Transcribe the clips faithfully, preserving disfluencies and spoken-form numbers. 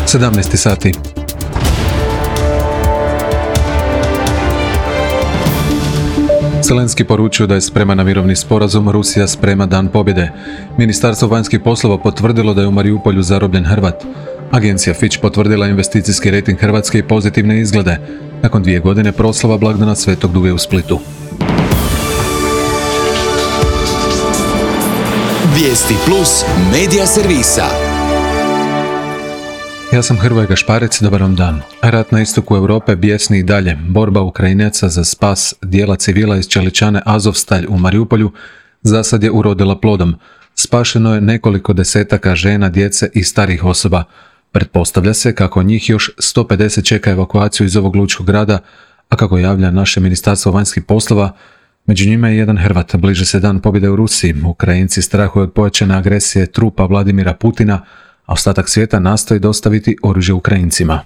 sedamnaest sati. Zelenski poručio da je spreman na mirovni sporazum, Rusija sprema dan pobjede. Ministarstvo vanjskih poslova potvrdilo da je u Mariupolju zarobljen Hrvat. Agencija Fitch potvrdila investicijski rejting Hrvatske i pozitivne izglede. Nakon dvije godine proslava blagdana Svetog Duge u Splitu. Vijesti plus medija servisa. Ja sam Hrvoje Gašparec, dobar vam dan. Rat na istoku Europe bijesni i dalje. Borba Ukrajinaca za spas dijela civila iz čeličane Azovstalj u Mariupolju zasad je urodila plodom. Spašeno je nekoliko desetaka žena, djece i starih osoba. Pretpostavlja se kako njih još sto pedeset čeka evakuaciju iz ovog lučkog grada, a kako javlja naše ministarstvo vanjskih poslova, među njima je jedan Hrvat. Bliže se dan pobjede u Rusiji. Ukrajinci strahuju od pojačane agresije trupa Vladimira Putina, a ostatak svijeta nastoji dostaviti oružje Ukrajincima.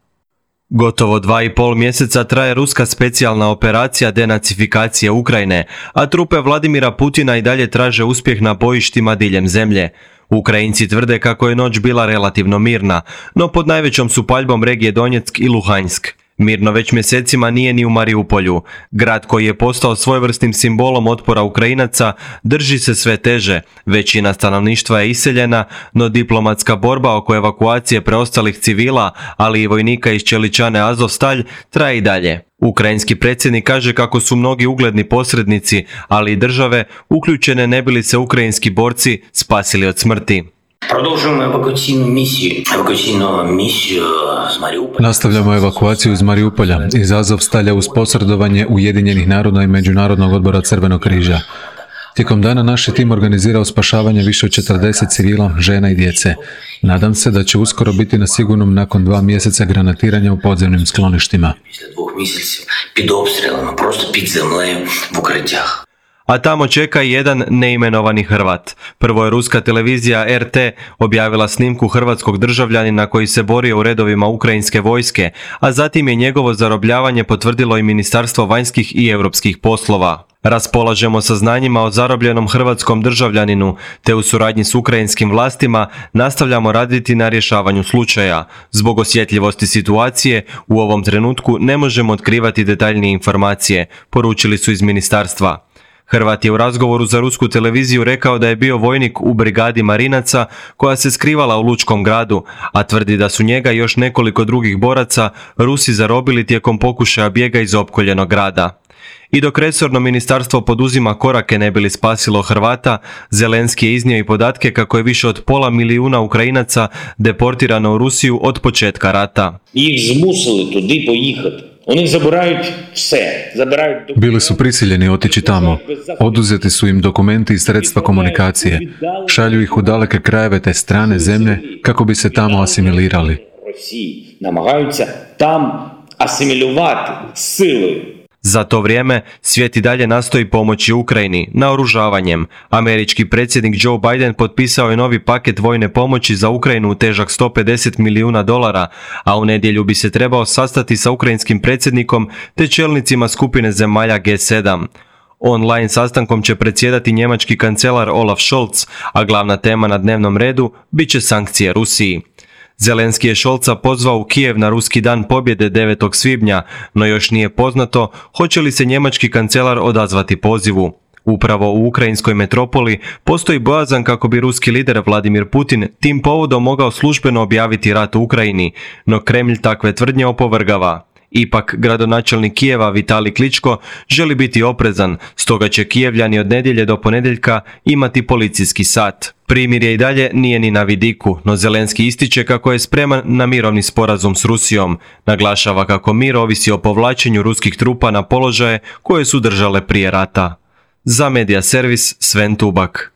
Gotovo dva i pol mjeseca traje ruska specijalna operacija denacifikacije Ukrajine, a trupe Vladimira Putina i dalje traže uspjeh na bojištima diljem zemlje. Ukrajinci tvrde kako je noć bila relativno mirna, no pod najvećom su paljbom regije Donjeck i Luhansk. Mirno već mjesecima nije ni u Mariupolju. Grad koji je postao svojevrsnim simbolom otpora Ukrajinaca drži se sve teže. Većina stanovništva je iseljena, no diplomatska borba oko evakuacije preostalih civila, ali i vojnika iz čeličane Azovstalj, traje i dalje. Ukrajinski predsjednik kaže kako su mnogi ugledni posrednici, ali i države, uključene ne bili se ukrajinski borci spasili od smrti. Продовжуємо евакуаційну місію, евакуаційну місію з Маріуполя. Nastavljamo evakuaciju iz Mariupolja, iz Azovstalja uz posredovanje Ujedinjenih naroda i Međunarodnog odbora Crvenog križa. Tijekom dana naš je tim organizirao spašavanje više od četrdeset civila, žena i djece. Nadam se da će uskoro biti na sigurnom nakon dva mjeseca granatiranja u podzemnim skloništima. Після двох місяців під обстрілами, просто під землею в укриттях. A tamo čeka i jedan neimenovani Hrvat. Prvo je ruska televizija er te objavila snimku hrvatskog državljanina koji se borio u redovima ukrajinske vojske, a zatim je njegovo zarobljavanje potvrdilo i Ministarstvo vanjskih i europskih poslova. Raspolažemo saznanjima o zarobljenom hrvatskom državljaninu, te u suradnji s ukrajinskim vlastima nastavljamo raditi na rješavanju slučaja. Zbog osjetljivosti situacije, u ovom trenutku ne možemo otkrivati detaljnije informacije, poručili su iz ministarstva. Hrvat je u razgovoru za rusku televiziju rekao da je bio vojnik u brigadi marinaca koja se skrivala u lučkom gradu, a tvrdi da su njega i još nekoliko drugih boraca Rusi zarobili tijekom pokušaja bijega iz opkoljenog grada. I dok resorno ministarstvo poduzima korake ne bi li spasilo Hrvata, Zelenski je iznio i podatke kako je više od pola milijuna Ukrajinaca deportirano u Rusiju od početka rata. Ih zmusili туди поїхати. Oni забирають все, забирають документи. Bili su prisiljeni otići tamo. Oduzeti su im dokumenti i sredstva komunikacije. Šalju ih u daleke krajeve te strane zemlje kako bi se tamo asimilirali. Росії намагаються там асимілювати силою. Za to vrijeme svijet i dalje nastoji pomoći Ukrajini naoružavanjem. Američki predsjednik Joe Biden potpisao je novi paket vojne pomoći za Ukrajinu težak sto pedeset milijuna dolara, a u nedjelju bi se trebao sastati sa ukrajinskim predsjednikom te čelnicima skupine zemalja ge sedam. Online sastankom će predsjedati njemački kancelar Olaf Scholz, a glavna tema na dnevnom redu bit će sankcije Rusiji. Zelenski je Scholza pozvao u Kijev na ruski dan pobjede devetog svibnja, no još nije poznato hoće li se njemački kancelar odazvati pozivu. Upravo u ukrajinskoj metropoli postoji bojazan kako bi ruski lider Vladimir Putin tim povodom mogao službeno objaviti rat u Ukrajini, no Kremlj takve tvrdnje opovrgava. Ipak, gradonačelnik Kijeva Vitali Kličko želi biti oprezan, stoga će Kijevljani od nedjelje do ponedjeljka imati policijski sat. Primirje i dalje nije ni na vidiku, no Zelenski ističe kako je spreman na mirovni sporazum s Rusijom. Naglašava kako mir ovisi o povlačenju ruskih trupa na položaje koje su držale prije rata. Za Medija servis Sven Tubak.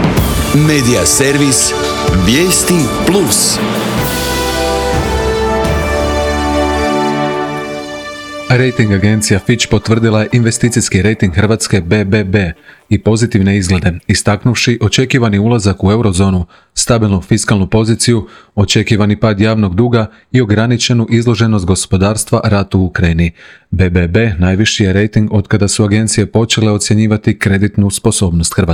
Medija servis Vijesti plus. Rating agencija Fitch potvrdila je investicijski rejting Hrvatske be be be i pozitivne izglede, istaknuvši očekivani ulazak u eurozonu, stabilnu fiskalnu poziciju, očekivani pad javnog duga i ograničenu izloženost gospodarstva ratu u Ukrajini. be be be najviši je rejting od kada su agencije počele ocjenjivati kreditnu sposobnost Hrvatske.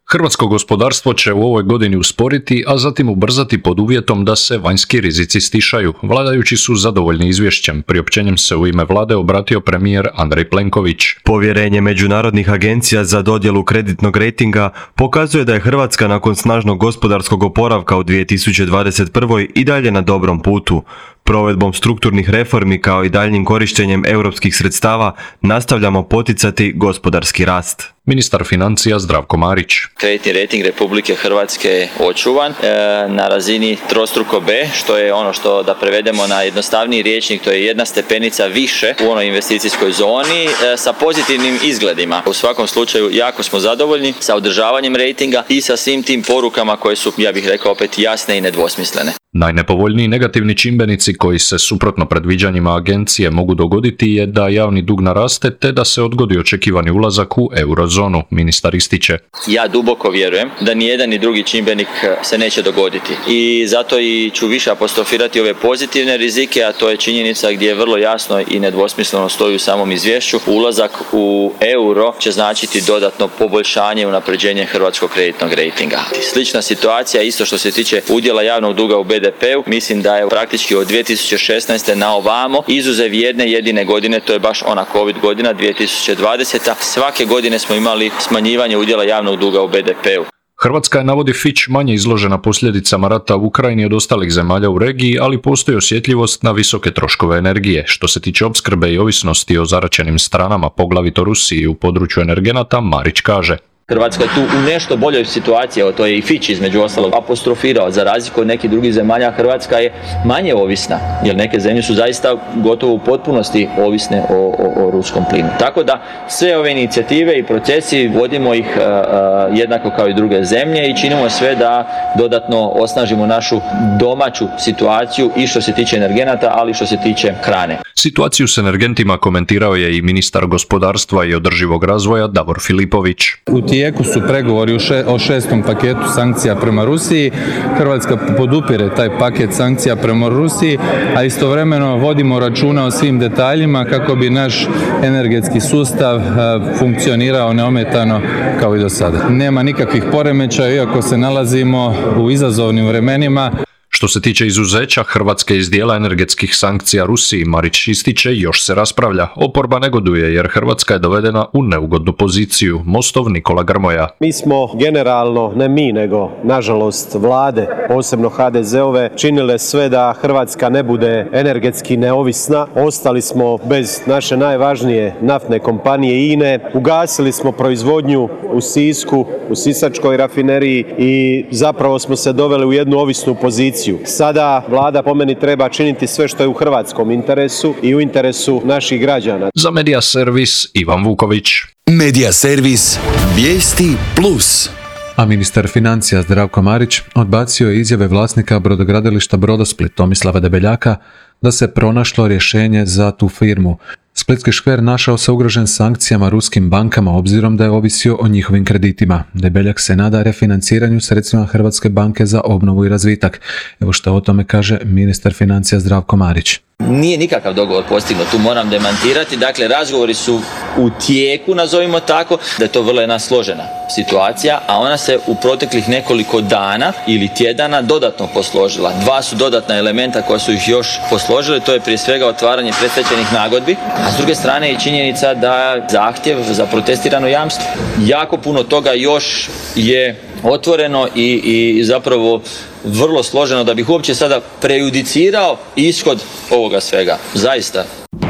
Hrvatsko gospodarstvo će u ovoj godini usporiti, a zatim ubrzati pod uvjetom da se vanjski rizici stišaju. Vladajući su zadovoljni izvješćem. Priopćenjem se u ime vlade obratio premijer Andrej Plenković. Povjerenje međunarodnih agencija za dodjelu kreditnog rejtinga pokazuje da je Hrvatska nakon snažnog gospodarskog oporavka u dvije tisuće dvadeset prvoj i dalje na dobrom putu. Provedbom strukturnih reformi kao i daljnjim korištenjem europskih sredstava nastavljamo poticati gospodarski rast. Ministar financija Zdravko Marić. Kreditni rejting Republike Hrvatske je očuvan e, na razini trostruko B, što je ono što da prevedemo na jednostavniji rječnik, to je jedna stepenica više u onoj investicijskoj zoni e, sa pozitivnim izgledima. U svakom slučaju jako smo zadovoljni sa održavanjem rejtinga i sa svim tim porukama koje su, ja bih rekao, opet jasne i nedvosmislene. Najnepovoljniji negativni čimbenici koji se suprotno predviđanjima agencije mogu dogoditi je da javni dug naraste te da se odgodi očekivani ulazak u eurozonu, ministar ističe. Ja duboko vjerujem da ni jedan ni drugi čimbenik se neće dogoditi i zato i ću više apostrofirati ove pozitivne rizike, a to je činjenica gdje je vrlo jasno i nedvosmisleno stoji u samom izvješću. Ulazak u euro će značiti dodatno poboljšanje i unapređenje hrvatskog kreditnog rejtinga. Slična situacija isto što se tiče udjela javnog duga u B D P-u, mislim da je praktički od dvije tisuće šesnaeste na ovamo, izuzev jedne jedine godine, to je baš ona COVID godina dvije tisuće dvadeseta, svake godine smo imali smanjivanje udjela javnog duga u B D P-u. Hrvatska je, navodi Fitch, manje izložena posljedicama rata u Ukrajini od ostalih zemalja u regiji, ali postoji osjetljivost na visoke troškove energije. Što se tiče opskrbe i ovisnosti o zaraćenim stranama, poglavito Rusiji u području energenata, Marić kaže. Hrvatska je tu u nešto boljoj situaciji, to je i Fitch između ostalog apostrofirao, za razliku od nekih drugih zemalja Hrvatska je manje ovisna, jer neke zemlje su zaista gotovo u potpunosti ovisne o, o, o ruskom plinu. Tako da sve ove inicijative i procesi vodimo ih uh, uh, jednako kao i druge zemlje i činimo sve da dodatno osnažimo našu domaću situaciju i što se tiče energenata, ali i što se tiče hrane. Situaciju s energentima komentirao je i ministar gospodarstva i održivog razvoja Davor Filipović. U tijeku su pregovori o šestom paketu sankcija prema Rusiji. Hrvatska podupire taj paket sankcija prema Rusiji, a istovremeno vodimo računa o svim detaljima kako bi naš energetski sustav funkcionirao neometano kao i do sada. Nema nikakvih poremećaja, iako se nalazimo u izazovnim vremenima. Što se tiče izuzeća Hrvatske iz dijela energetskih sankcija Rusiji, Marić ističe, još se raspravlja. Oporba negoduje jer Hrvatska je dovedena u neugodnu poziciju. Mostov Nikola Grmoja. Mi smo generalno, ne mi nego nažalost vlade, posebno ha de zove, činile sve da Hrvatska ne bude energetski neovisna. Ostali smo bez naše najvažnije naftne kompanije I N E, ugasili smo proizvodnju u Sisku, u Sisačkoj rafineriji i zapravo smo se doveli u jednu ovisnu poziciju. Sada vlada po meni treba činiti sve što je u hrvatskom interesu i u interesu naših građana. Za Medija servis Ivan Vuković. Medija servis Vijesti plus. A ministar financija Zdravko Marić odbacio je izjave vlasnika brodogradilišta Brodosplit Tomislava Debeljaka da se pronašlo rješenje za tu firmu. Splitski škver našao se ugrožen sankcijama ruskim bankama obzirom da je ovisio o njihovim kreditima. Debeljak se nada refinanciranju sredstvima Hrvatske banke za obnovu i razvitak. Evo što o tome kaže ministar financija Zdravko Marić. Nije nikakav dogovor postignut, tu moram demantirati. Dakle, razgovori su u tijeku, nazovimo tako, da je to vrlo jedna složena situacija, a ona se u proteklih nekoliko dana ili tjedana dodatno posložila. Dva su dodatna elementa koja su ih još posložili, to je prije svega otvaranje predstečajnih nagodbi, a s druge strane je činjenica da zahtjev za protestirano jamstvo. Jako puno toga još je otvoreno i, i zapravo vrlo složeno da bih uopće sada prejudicirao ishod ovoga svega. Zaista.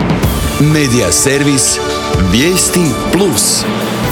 Medija servis Vijesti plus.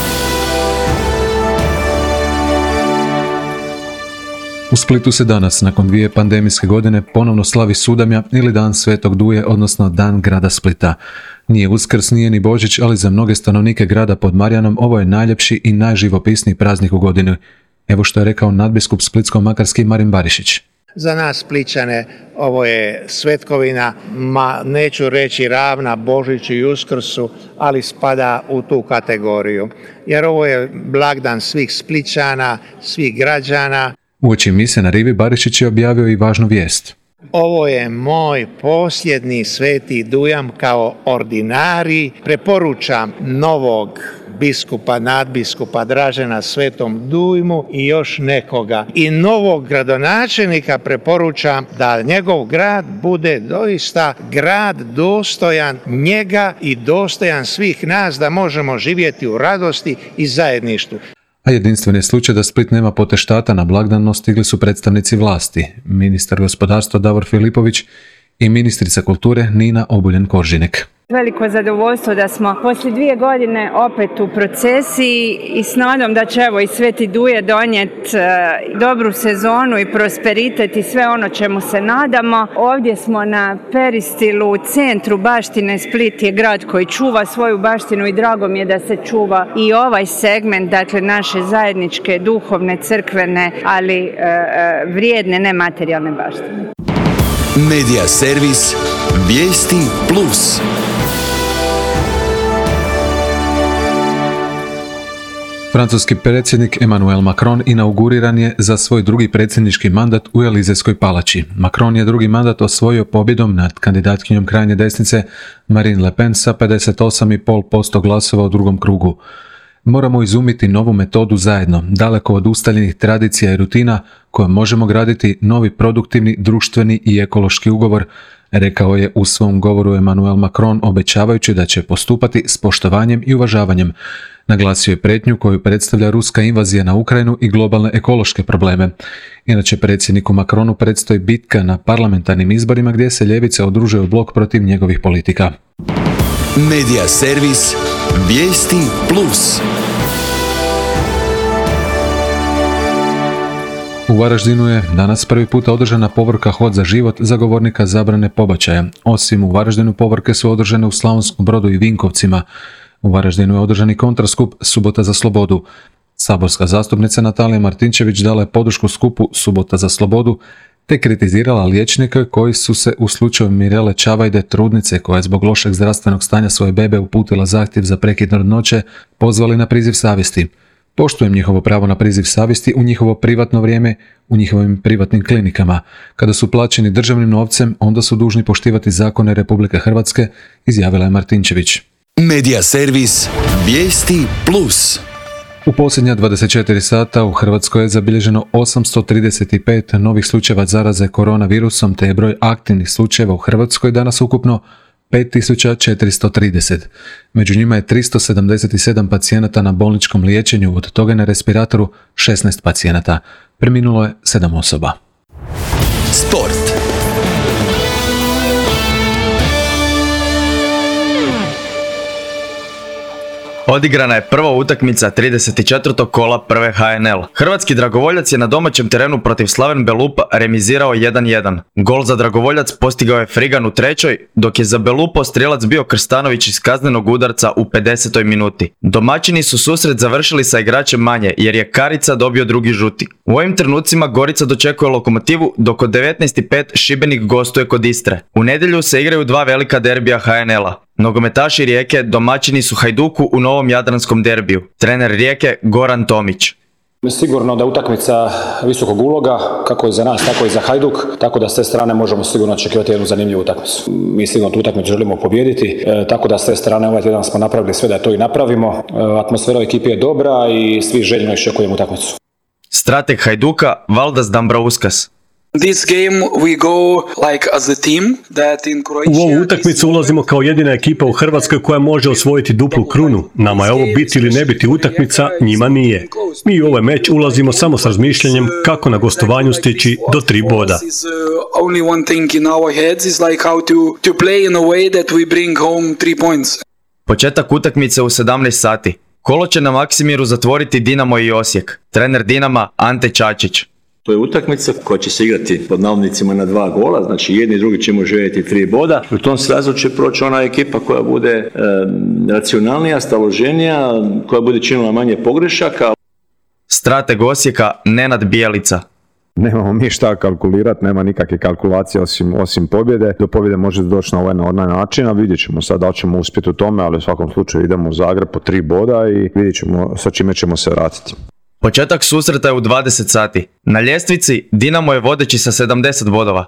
U Splitu se danas, nakon dvije pandemijske godine, ponovno slavi Sudamja ili Dan Svetog Duje, odnosno Dan grada Splita. Nije Uskrs, nije ni Božić, ali za mnoge stanovnike grada pod Marjanom ovo je najljepši i najživopisniji praznik u godini. Evo što je rekao nadbiskup splitsko-makarski Marin Barišić. Za nas Splićane ovo je svetkovina, ma neću reći ravna Božiću i Uskrsu, ali spada u tu kategoriju. Jer ovo je blagdan svih Splićana, svih građana. Uoči mise na rivi Barišić je objavio i važnu vijest. Ovo je moj posljednji sveti dujam kao ordinari. Preporučam novog biskupa, nadbiskupa Dražena svetom dujmu i još nekoga. I novog gradonačelnika preporučam da njegov grad bude doista grad dostojan njega i dostojan svih nas, da možemo živjeti u radosti i zajedništvu. A jedinstven je slučaj da Split nema poteštata na blagdan, no stigli su predstavnici vlasti, ministar gospodarstva Davor Filipović i ministrica kulture Nina Obuljen-Koržinek. Veliko zadovoljstvo da smo poslije dvije godine opet u procesiji i s nadom da će evo i Sveti Duje donijeti dobru sezonu i prosperitet i sve ono čemu se nadamo. Ovdje smo na Peristilu u centru baštine. Split je grad koji čuva svoju baštinu i drago mi je da se čuva i ovaj segment, dakle naše zajedničke duhovne, crkvene, ali vrijedne nematerijalne baštine. Medija servis Vijesti Plus. Francuski predsjednik Emmanuel Macron inauguriran je za svoj drugi predsjednički mandat u Elizejskoj palači. Macron je drugi mandat osvojio pobjedom nad kandidatkinjom krajnje desnice Marine Le Pen sa pedeset osam zarez pet posto glasova u drugom krugu. Moramo izumiti novu metodu zajedno, daleko od ustaljenih tradicija i rutina kojom možemo graditi novi produktivni, društveni i ekološki ugovor, rekao je u svom govoru Emmanuel Macron, obećavajući da će postupati s poštovanjem i uvažavanjem. Naglasio je prijetnju koju predstavlja ruska invazija na Ukrajinu i globalne ekološke probleme. Inače, predsjedniku Macronu predstoji bitka na parlamentarnim izborima gdje se ljevica udružuje u blok protiv njegovih politika. Medija servis Vijesti Plus. U Varaždinu je danas prvi puta održana povorka Hod za život zagovornika zabrane pobačaja. Osim u Varaždinu, povorke su održane u Slavonskom Brodu i Vinkovcima. U Varaždinu je održani kontraskup Subota za slobodu. Saborska zastupnica Natalija Martinčević dala je podršku skupu Subota za slobodu te kritizirala liječnike koji su se u slučaju Mirele Čavajde, trudnice koja je zbog lošeg zdravstvenog stanja svoje bebe uputila zahtjev za prekid trudnoće, pozvali na priziv savjesti. Poštujem njihovo pravo na priziv savjesti u njihovo privatno vrijeme, u njihovim privatnim klinikama. Kada su plaćeni državnim novcem, onda su dužni poštivati zakone Republike Hrvatske, izjavila je Martinčević. Medija servis Vijesti Plus. U posljednja dvadeset četiri sata u Hrvatskoj je zabilježeno osamsto trideset pet novih slučajeva zaraze koronavirusom, te je broj aktivnih slučajeva u Hrvatskoj danas ukupno pet tisuća četiristo trideset. Među njima je tristo sedamdeset sedam pacijenata na bolničkom liječenju, od toga na respiratoru šesnaest pacijenata. Preminulo je sedam osoba. Sport. Odigrana je prva utakmica trideset četvrtog kola prve H N L. Hrvatski dragovoljac je na domaćem terenu protiv Slaven Belupa remizirao jedan jedan. Gol za dragovoljac postigao je Frigan u trećoj, dok je za Belupo strijelac bio Krstanović iz kaznenog udarca u pedesetoj minuti. Domaćini su susret završili sa igračem manje, jer je Karica dobio drugi žuti. U ovim trenucima Gorica dočekuje Lokomotivu, dok od devetnaest i pet Šibenik gostuje kod Istre. U nedjelju se igraju dva velika derbija H N L-a. Nogometaši Rijeke domaćini su Hajduku u novom jadranskom derbiju. Trener Rijeke Goran Tomić. Sigurno da utakmica visokog uloga, kako je za nas, tako i za Hajduk, tako da s te strane možemo sigurno očekivati jednu zanimljivu utakmicu. Mi sigurno tu utakmicu želimo pobijediti, e, tako da s te strane ovaj tjedan smo napravili sve da to i napravimo. E, atmosfera u ekipi je dobra i svi željno iščekujemo utakmicu. Strateg Hajduka Valdas Dambrauskas. This game we go like as a team that in Croatia. U ovu utakmicu ulazimo kao jedina ekipa u Hrvatskoj koja može osvojiti duplu krunu. Nama je ovo biti ili ne biti utakmica, njima nije. Mi u ovaj meč ulazimo samo s razmišljanjem kako na gostovanju stići do tri boda. Only one thing in our heads is like how to to play in a way that we bring home three points. Početak utakmice u sedamnaest sati. Kolo će na Maksimiru zatvoriti Dinamo i Osijek. Trener Dinama Ante Čačić. To je utakmica koja će se igrati pod navodnicima na dva gola, znači jedni i drugi ćemo željeti tri boda. U tom srazu će proći ona ekipa koja bude e, racionalnija, staloženija, koja bude činila manje pogrešaka. Strateg Osijeka Nenad Bijelica. Nemamo mi šta kalkulirati, nema nikakve kalkulacije osim, osim pobjede. Do pobjede može doći na ovaj na onaj način, a vidjet ćemo sad da li ćemo uspjeti u tome, ali u svakom slučaju idemo u Zagreb po tri boda i vidjet ćemo sa čime ćemo se vratiti. Početak susreta je u dvadeset sati. Na ljestvici Dinamo je vodeći sa sedamdeset bodova,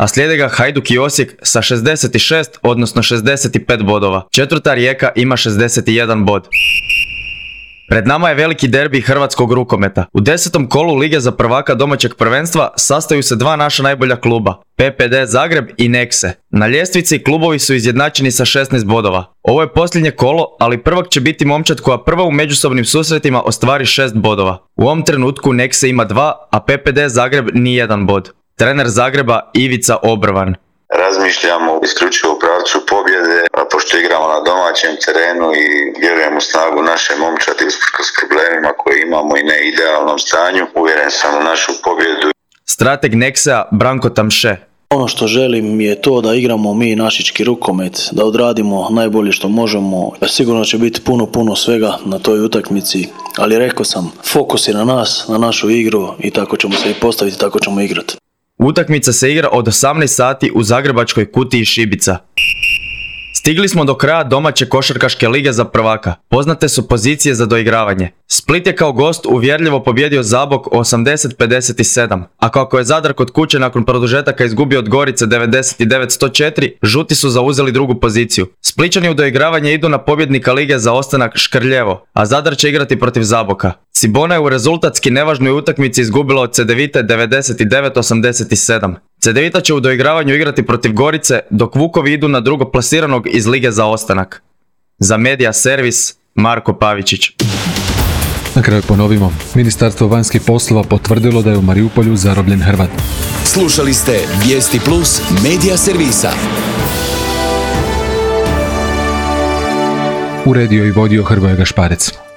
a slijede ga Hajduk i Osijek sa šezdeset šest, odnosno šezdeset pet bodova. Četvrta Rijeka ima šezdeset jedan bod. Pred nama je veliki derbi hrvatskog rukometa. U desetom kolu Lige za prvaka domaćeg prvenstva sastaju se dva naša najbolja kluba, P P D Zagreb i Nexe. Na ljestvici klubovi su izjednačeni sa šesnaest bodova. Ovo je posljednje kolo, ali prvak će biti momčad koja prva u međusobnim susretima ostvari šest bodova. U ovom trenutku Nexe ima dva, a P P D Zagreb ni jedan bod. Trener Zagreba Ivica Obrvan. Razmišljamo isključivo u pravcu pobjede, a pošto igramo na domaćem terenu i vjerujemo u snagu naše momčadi usprkos problemima koje imamo i ne idealnom stanju, uvjeren sam u našu pobjedu. Strateg Nexea Branko Tamše. Ono što želim je to da igramo mi našički rukomet, da odradimo najbolje što možemo. Sigurno će biti puno, puno svega na toj utakmici, ali rekao sam, fokus je na nas, na našu igru i tako ćemo se i postaviti, tako ćemo igrati. Utakmica se igra od osamnaest sati u zagrebačkoj kutiji Šibica. Stigli smo do kraja domaće košarkaške lige za prvaka. Poznate su pozicije za doigravanje. Split je kao gost uvjerljivo pobjedio Zabok osamdeset pedeset sedam, a kako je Zadar kod kuće nakon produžetaka izgubio od Gorice devedeset devet sto četiri, žuti su zauzeli drugu poziciju. Splićani u doigravanje idu na pobjednika lige za ostanak Škrljevo, a Zadar će igrati protiv Zaboka. Cibona je u rezultatski nevažnoj utakmici izgubila od Cedevite devedeset devet osamdeset sedam. Cedevita će u doigravanju igrati protiv Gorice, dok Vukovi idu na drugo plasiranog iz lige za ostanak. Za Medija servis Marko Pavičić. Na kraju ponovimo, Ministarstvo vanjskih poslova potvrdilo da je u Mariupolju zarobljen Hrvat. Slušali ste Vijesti Plus Medija servisa. Uredio i vodio Hrvoje Gašparec.